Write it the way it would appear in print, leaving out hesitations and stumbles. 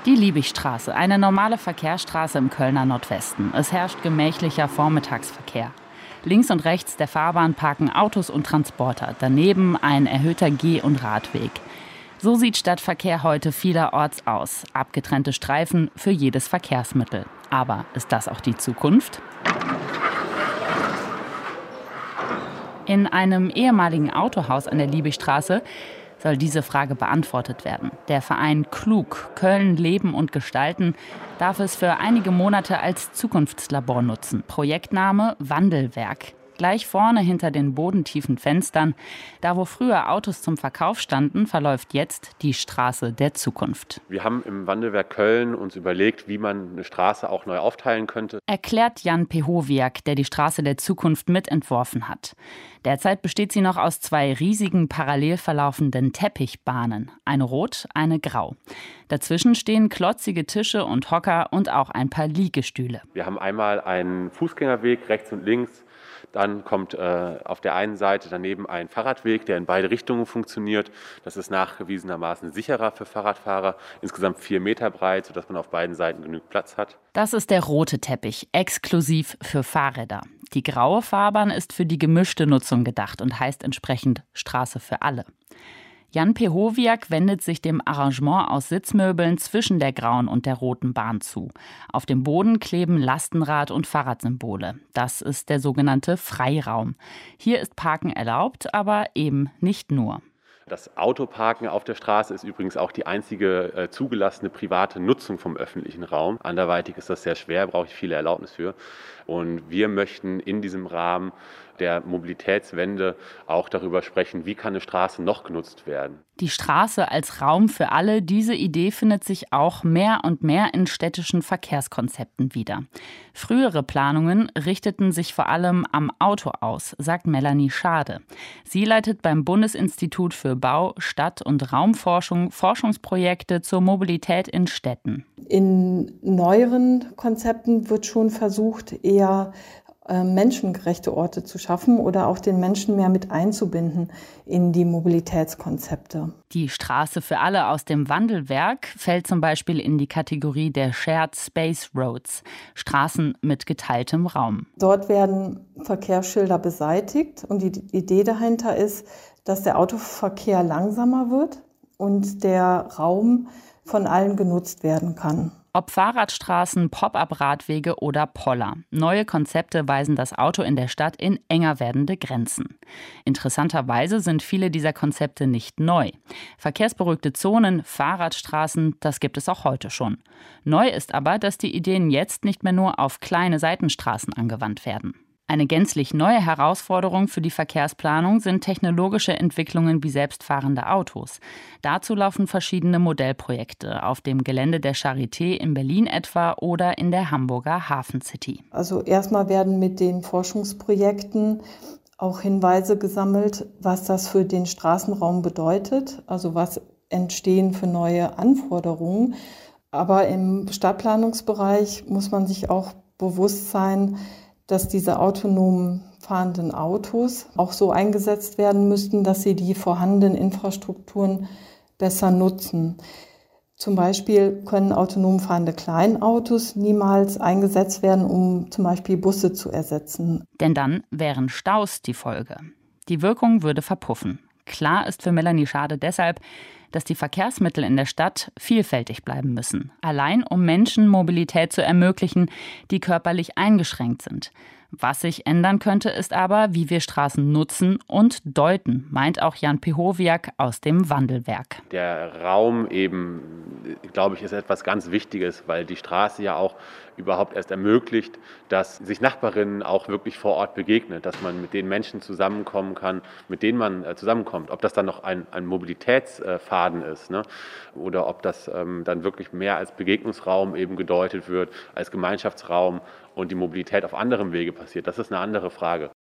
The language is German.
Die Liebigstraße, eine normale Verkehrsstraße im Kölner Nordwesten. Es herrscht gemächlicher Vormittagsverkehr. Links und rechts der Fahrbahn parken Autos und Transporter. Daneben ein erhöhter Geh- und Radweg. So sieht Stadtverkehr heute vielerorts aus. Abgetrennte Streifen für jedes Verkehrsmittel. Aber ist das auch die Zukunft? In einem ehemaligen Autohaus an der Liebigstraße soll diese Frage beantwortet werden. Der Verein Klug, Köln Leben und Gestalten, darf es für einige Monate als Zukunftslabor nutzen. Projektname Wandelwerk. Gleich vorne hinter den bodentiefen Fenstern, da wo früher Autos zum Verkauf standen, verläuft jetzt die Straße der Zukunft. Wir haben im Wandelwerk Köln uns überlegt, wie man eine Straße auch neu aufteilen könnte. Erklärt Jan Pehowiak, der die Straße der Zukunft mitentworfen hat. Derzeit besteht sie noch aus 2 riesigen parallel verlaufenden Teppichbahnen. Eine rot, eine grau. Dazwischen stehen klotzige Tische und Hocker und auch ein paar Liegestühle. Wir haben einmal einen Fußgängerweg rechts und links. Dann kommt auf der einen Seite daneben ein Fahrradweg, der in beide Richtungen funktioniert. Das ist nachgewiesenermaßen sicherer für Fahrradfahrer. Insgesamt 4 Meter breit, sodass man auf beiden Seiten genügend Platz hat. Das ist der rote Teppich, exklusiv für Fahrräder. Die graue Fahrbahn ist für die gemischte Nutzung gedacht und heißt entsprechend Straße für alle. Jan Pehowiak wendet sich dem Arrangement aus Sitzmöbeln zwischen der grauen und der roten Bahn zu. Auf dem Boden kleben Lastenrad- und Fahrradsymbole. Das ist der sogenannte Freiraum. Hier ist Parken erlaubt, aber eben nicht nur. Das Autoparken auf der Straße ist übrigens auch die einzige zugelassene private Nutzung vom öffentlichen Raum. Anderweitig ist das sehr schwer, brauche ich viele Erlaubnis für. Und wir möchten in diesem Rahmen der Mobilitätswende auch darüber sprechen, wie kann eine Straße noch genutzt werden. Die Straße als Raum für alle, diese Idee findet sich auch mehr und mehr in städtischen Verkehrskonzepten wieder. Frühere Planungen richteten sich vor allem am Auto aus, sagt Melanie Schade. Sie leitet beim Bundesinstitut für Bau, Stadt- und Raumforschung Forschungsprojekte zur Mobilität in Städten. In neueren Konzepten wird schon versucht, eher menschengerechte Orte zu schaffen oder auch den Menschen mehr mit einzubinden in die Mobilitätskonzepte. Die Straße für alle aus dem Wandelwerk fällt zum Beispiel in die Kategorie der Shared Space Roads, Straßen mit geteiltem Raum. Dort werden Verkehrsschilder beseitigt und die Idee dahinter ist, dass der Autoverkehr langsamer wird und der Raum von allen genutzt werden kann. Ob Fahrradstraßen, Pop-up-Radwege oder Poller. Neue Konzepte weisen das Auto in der Stadt in enger werdende Grenzen. Interessanterweise sind viele dieser Konzepte nicht neu. Verkehrsberuhigte Zonen, Fahrradstraßen, das gibt es auch heute schon. Neu ist aber, dass die Ideen jetzt nicht mehr nur auf kleine Seitenstraßen angewandt werden. Eine gänzlich neue Herausforderung für die Verkehrsplanung sind technologische Entwicklungen wie selbstfahrende Autos. Dazu laufen verschiedene Modellprojekte auf dem Gelände der Charité in Berlin etwa oder in der Hamburger Hafen City. Also erstmal werden mit den Forschungsprojekten auch Hinweise gesammelt, was das für den Straßenraum bedeutet, also was entstehen für neue Anforderungen. Aber im Stadtplanungsbereich muss man sich auch bewusst sein, dass diese autonom fahrenden Autos auch so eingesetzt werden müssten, dass sie die vorhandenen Infrastrukturen besser nutzen. Zum Beispiel können autonom fahrende Kleinautos niemals eingesetzt werden, um zum Beispiel Busse zu ersetzen. Denn dann wären Staus die Folge. Die Wirkung würde verpuffen. Klar ist für Melanie Schade deshalb, dass die Verkehrsmittel in der Stadt vielfältig bleiben müssen. Allein um Menschen Mobilität zu ermöglichen, die körperlich eingeschränkt sind. Was sich ändern könnte, ist aber, wie wir Straßen nutzen und deuten, meint auch Jan Pehowiak aus dem Wandelwerk. Der Raum eben, glaube ich, ist etwas ganz Wichtiges, weil die Straße ja auch überhaupt erst ermöglicht, dass sich Nachbarinnen auch wirklich vor Ort begegnet, dass man mit den Menschen zusammenkommen kann, mit denen man zusammenkommt. Ob das dann noch ein Mobilitätsfaden ist, ne? Oder ob das dann wirklich mehr als Begegnungsraum eben gedeutet wird, als Gemeinschaftsraum und die Mobilität auf anderem Wege passiert, das ist eine andere Frage.